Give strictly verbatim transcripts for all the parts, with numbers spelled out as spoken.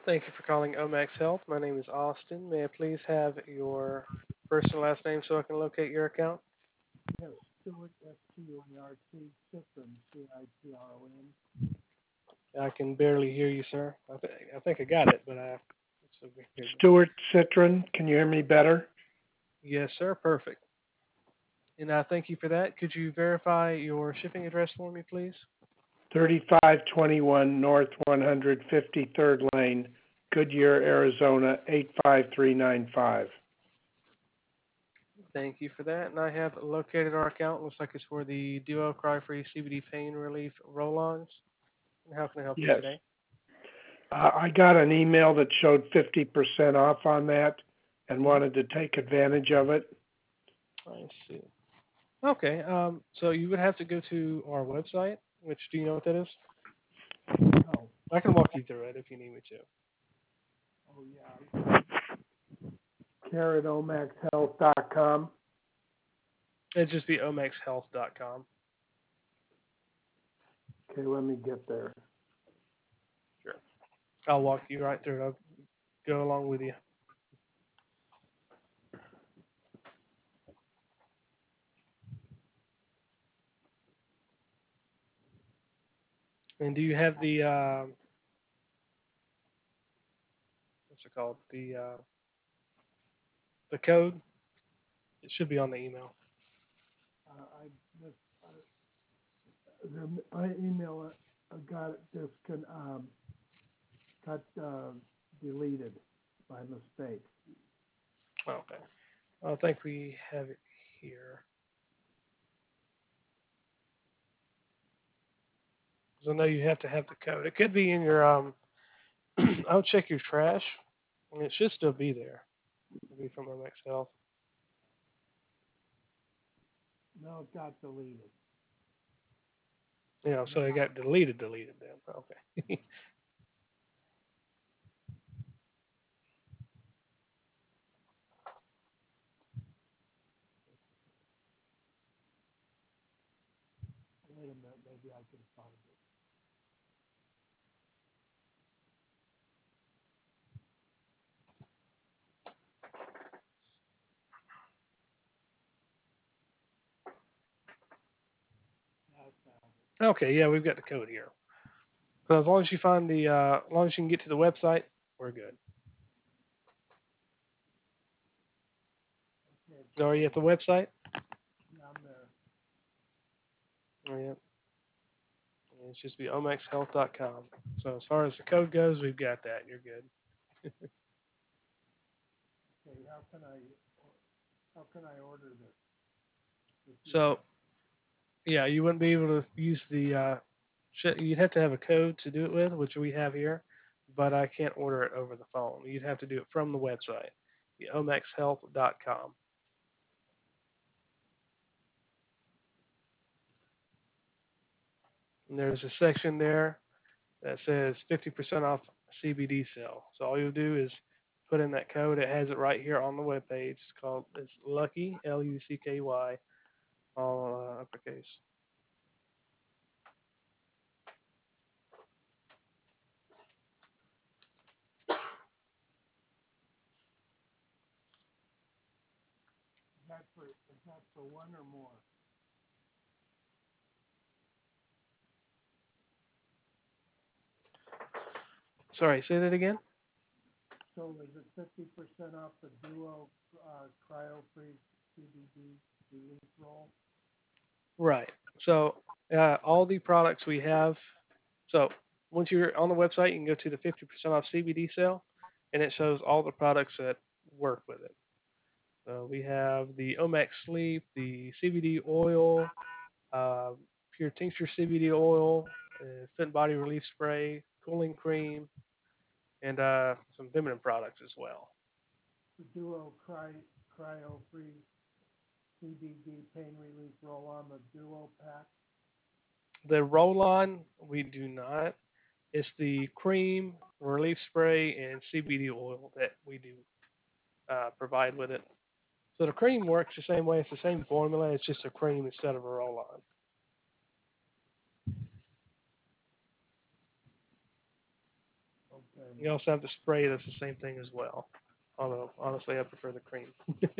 Thank you for calling Omax Health. My name is Austin. May I please have your first and last name so I can locate your account? Yes, Stewart, S T U A R T, Citron, C I T R O N. I can barely hear you, sir. I, th- I think I got it, but I. It's so weird. Stewart Citron, can you hear me better? Yes, sir. Perfect. And I thank you for that. Could you verify your shipping address for me, please? thirty-five twenty-one North one hundred fifty-third Lane, Goodyear, Arizona, eight five three nine five. Thank you for that. And I have located our account. Looks like it's for the Duo Cry Free C B D Pain Relief Roll-Ons. And how can I help you Yes. today? Uh, I got an email that showed fifty percent off on that and Hmm. wanted to take advantage of it. I see. Okay. Um, so you would have to go to our website, which do you know what that is? Oh, I can walk you through it if you need me to. oh yeah. care at omax health dot com. It'd just be omax health dot com. Okay, let me get there. Sure. I'll walk you right through it. I'll go along with you. And do you have the uh, what's it called? The uh, the code? It should be on the email. Uh, I missed, uh, the, my email uh, got discon, um, got uh, deleted by mistake. Okay. I think we have it here. Because I know you have to have the code. It could be in your um. I'll check your trash, and it should still be there. It'll be from Omax Health. No, it got deleted. You know, so it got deleted, deleted then. Okay. Wait a minute, maybe I can find it. Yeah, I found it. Okay. Yeah, we've got the code here. So as long as you find the, uh, as long as you can get to the website, we're good. Okay, it's So are you at the loading. website? Yeah, I'm there. Oh, yeah. It's just be omax health dot com. So as far as the code goes, we've got that. You're good. Okay, how can I, how can I order this? This is, So yeah, you wouldn't be able to use the. Uh, sh- you'd have to have a code to do it with, which we have here, but I can't order it over the phone. You'd have to do it from the website, the omax health dot com. And there's a section there that says fifty percent off C B D sale. So all you'll do is put in that code. It has it right here on the web page. It's called it's Lucky L U C K Y all uh, uppercase. is that for, is that for one or more? Sorry, say that again. So is it fifty percent off the Duo, uh, Cryo Free C B D relief roll? Right. So uh, all the products we have. So once you're on the website, you can go to the fifty percent off C B D sale, and it shows all the products that work with it. So we have the Omax Sleep, the C B D oil, uh, pure tincture C B D oil, uh, Fit Body Relief Spray, cooling cream, and uh, some feminine products as well. The Duo Cry, Cryo Free C B D pain relief roll on the Duo pack? The roll on, we do not. It's the cream, relief spray, and C B D oil that we do uh, provide with it. So the cream works the same way. It's the same formula. It's just a cream instead of a roll on. Okay. You also have the spray that's the same thing as well. Although honestly, I prefer the cream.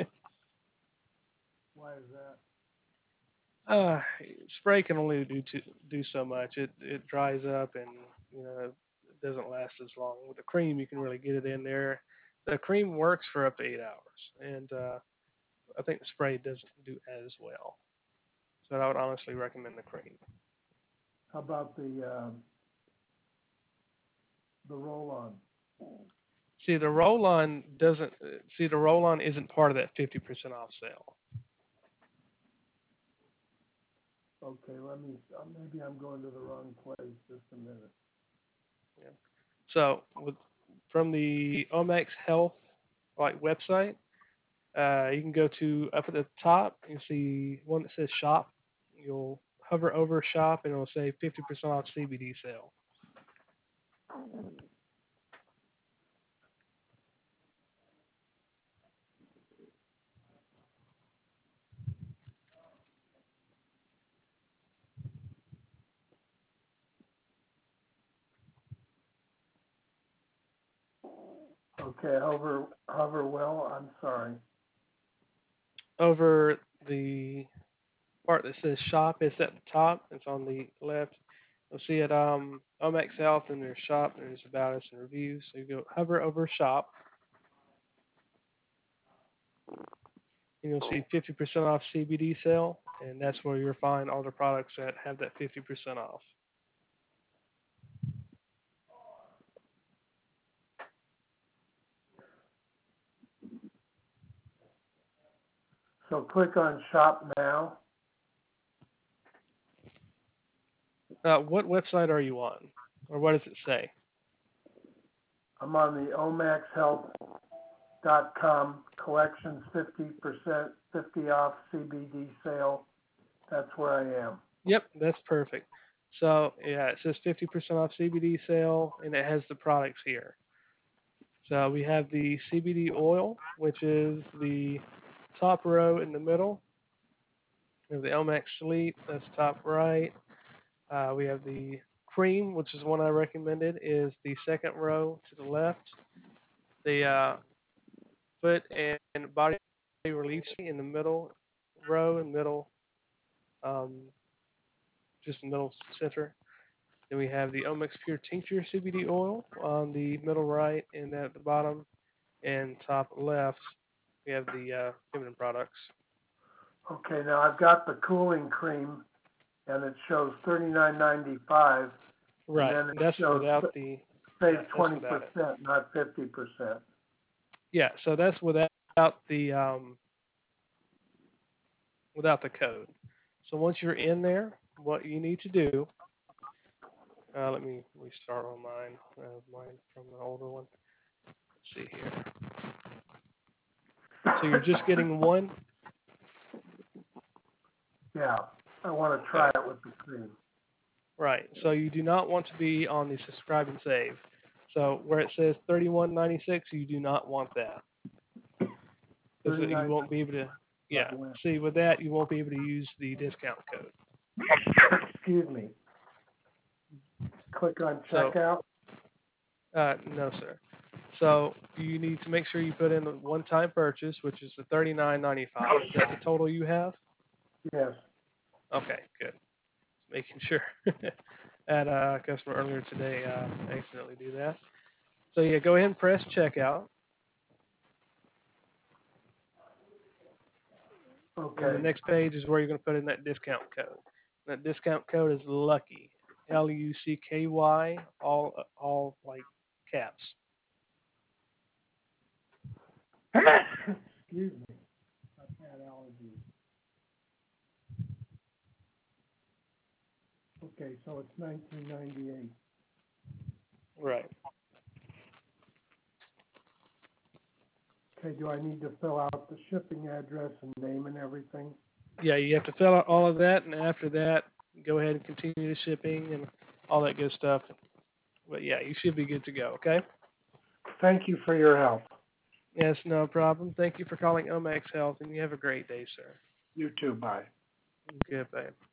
Why is that? uh, Spray can only do to, do so much. It it dries up and you know it doesn't last as long. With the cream, you can really get it in there. The cream works for up to eight hours, and uh, I think the spray doesn't do as well. So I would honestly recommend the cream. How about the, um, the roll-on? See, the roll-on doesn't. uh, See, the roll-on isn't part of that fifty percent off sale. Okay, let me, uh, maybe I'm going to the wrong place, just a minute. Yeah. So with from the Omex Health like website, uh, you can go to up at the top. You see one that says shop. You'll hover over shop, and it'll say fifty percent off C B D sale. Okay, hover, hover well, I'm sorry. Over the part that says shop, it's at the top. It's on the left. You'll see it um Omex Health, and there's shop, and there's about us and reviews. So you go hover over shop, and you'll see fifty percent off C B D sale, and that's where you'll find all the products that have that fifty percent off. So click on shop now. Uh, what website are you on, or what does it say? I'm on the omax health dot com collections fifty percent, fifty off C B D sale. That's where I am. Yep, that's perfect. So yeah, it says fifty percent off C B D sale, and it has the products here. So we have the C B D oil, which is the top row in the middle. We have the Elmex Sleep, that's top right. Uh, we have the cream, which is one I recommended, is the second row to the left. The uh, foot and body relief in the middle row and middle, um, just middle center. Then we have the Omex Pure Tincture C B D oil on the middle right, and at the bottom and top left, we have the uh, feminine products. Okay, now I've got the cooling cream, and it shows thirty-nine ninety-five, Right, and then it that's shows without the save yeah, that's twenty without it. percent, not fifty percent. Yeah, so that's without the um, without the code. So once you're in there, what you need to do, uh, let me restart on mine. I have mine from the older one. Let's see here. So you're just getting one. Yeah, I want to try Okay. it with the cream. Right. So you do not want to be on the subscribe and save. So where it says thirty-one ninety-six, you do not want that because you thirty-nine, won't be able to. by Yeah. the way. See, with that, you won't be able to use the discount code. Excuse me. Click on So, checkout. uh, no, sir. So you need to make sure you put in the one-time purchase, which is the thirty-nine ninety-five. Is that the total you have? Yes. Okay, good. Just making sure. Had a customer earlier today uh, accidentally do that. So yeah, go ahead and press checkout, and the Okay. next page is where you're going to put in that discount code. That discount code is LUCKY, L U C K Y, all all like caps. Excuse me. I've had allergies. Okay, so it's nineteen ninety-eight. Right. Okay, do I need to fill out the shipping address and name and everything? Yeah, you have to fill out all of that, and after that, go ahead and continue the shipping and all that good stuff. But yeah, you should be good to go. Okay. Thank you for your help. Yes, no problem. Thank you for calling Omex Health, and you have a great day, sir. You too, bye. Goodbye.